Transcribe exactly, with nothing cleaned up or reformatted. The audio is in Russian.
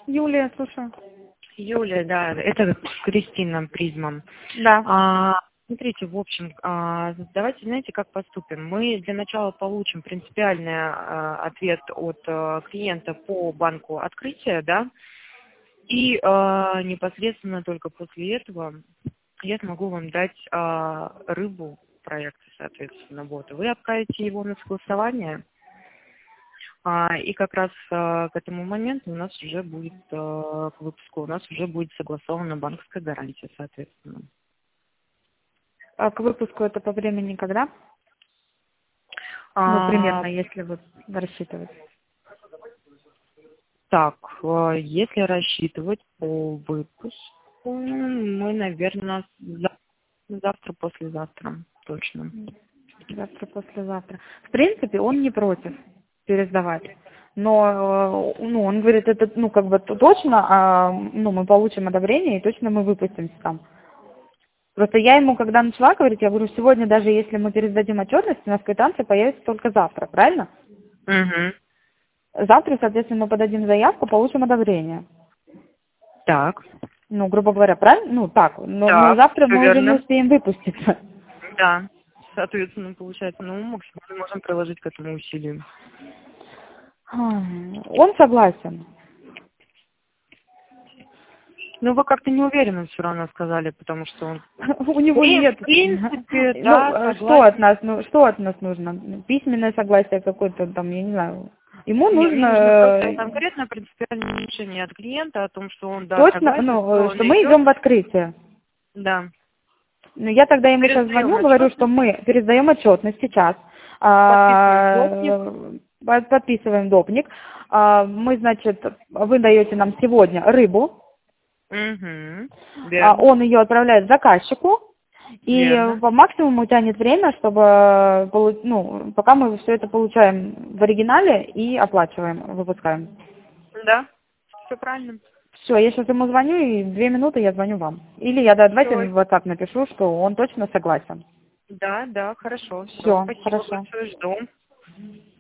Юлия, слушаю. Юлия, да, это Кристина Призмом. Да. А, смотрите, в общем, а, давайте, знаете, как поступим. Мы для начала получим принципиальный а, ответ от а, клиента по банку открытия, да, и а, непосредственно только после этого я смогу вам дать а, рыбу проекта, соответственно, вот. Вы отправите его на согласование. А, и как раз а, к этому моменту у нас уже будет, а, к выпуску, у нас уже будет согласована банковская гарантия, соответственно. А к выпуску это по времени когда? Ну, А, примерно, если вот рассчитывать. так, а, если рассчитывать по выпуску, мы, наверное, завтра, послезавтра, точно. Завтра, послезавтра. В принципе, он не против пересдавать. Но, э, ну, он говорит, это, ну, как бы точно, а, ну, мы получим одобрение и точно мы выпустимся там. Просто я ему, когда начала говорить, я говорю, сегодня даже если мы пересдадим отчетность, у нас квитанция появится только завтра, правильно? Угу. Завтра, соответственно, мы подадим заявку, получим одобрение. Так. Ну, грубо говоря, правильно? Ну, так. Но, но Так, завтра мы верно. уже не успеем выпуститься. Да. Соответственно, получается, ну, максимально можем приложить к этому усилию. Он согласен. Ну, вы как-то не уверенно все равно сказали, потому что он... У него нет. В принципе, Ну, да, что от согласен. нас, ну, что от нас нужно? Письменное согласие какое-то там, я не знаю. Ему Не, нужно мне нужно просто э, конкретное принципиальное решение от клиента о том, что он, да, точно, согласен, ну, что э, он что мы идет. идем в открытие. Да. Ну, я тогда ему сейчас Пересдаем звоню, говорю, что отчетность, мы пересдаем отчетность сейчас, подписываем допник. а, под- подписываем допник. А, мы, значит, вы даете нам сегодня рыбу, Угу. а, Верно. он ее отправляет заказчику, и Верно. по максимуму тянет время, чтобы, полу- ну, пока мы все это получаем в оригинале и оплачиваем, выпускаем. Да. Все правильно. Все, я сейчас ему звоню, и две минуты я звоню вам. Или я, да, давайте Все. в WhatsApp напишу, что он точно согласен. Да, да, хорошо. Все. Все, Спасибо хорошо. большое. Жду.